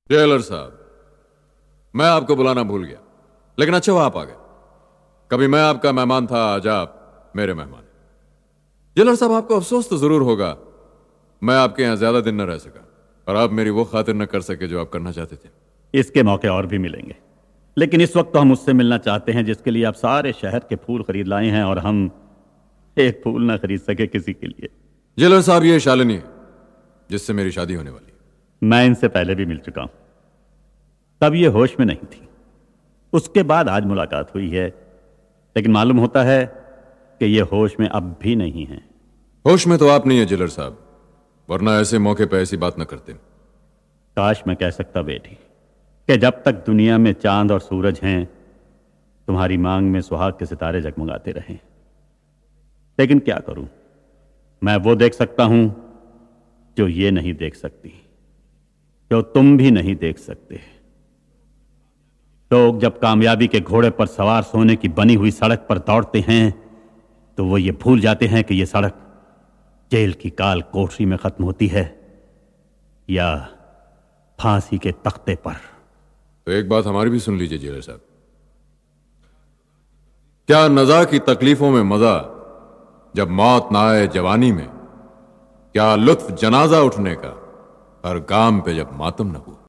Jailer साहब, मैं आपको बुलाना भूल गया, लेकिन अच्छा हुआ आप आ गए। कभी मैं आपका मेहमान था, आज आप मेरे मेहमान हैं। जेलर साहब, आपको अफसोस तो जरूर होगा मैं आपके यहां ज्यादा दिन न रह सका और आप मेरी वो खातिर न कर सके जो आप करना चाहते थे। इसके मौके और भी मिलेंगे, लेकिन इस वक्त तो हम उससे मिलना चाहते हैं जिसके लिए आप सारे शहर के फूल खरीद लाए हैं और हम एक फूल ना खरीद सके किसी के लिए। जेलर साहब, ये शालिनी है जिससे मेरी शादी होने वाली है। मैं इनसे पहले भी मिल चुका हूं, तब ये होश में नहीं थी। उसके बाद आज मुलाकात हुई है, लेकिन मालूम होता है कि ये होश में अब भी नहीं है। होश में तो आप नहीं है जेलर साहब, वरना ऐसे मौके पर ऐसी बात न करते। काश मैं कह सकता बेटी कि जब तक दुनिया में चांद और सूरज हैं, तुम्हारी मांग में सुहाग के सितारे जगमगाते रहें। लेकिन क्या करूं, मैं वो देख सकता हूं जो ये नहीं देख सकती, जो तुम भी नहीं देख सकते। लोग जब कामयाबी के घोड़े पर सवार सोने की बनी हुई सड़क पर दौड़ते हैं तो वो ये भूल जाते हैं कि ये सड़क जेल की काल कोठरी में खत्म होती है या फांसी के तख्ते पर। तो एक बात हमारी भी सुन लीजिए जेलर साहब, क्या नज़ा की तकलीफों में मजा जब मौत ना आए जवानी में, क्या लुत्फ जनाजा उठने का हर गाम पे जब मातम न हो।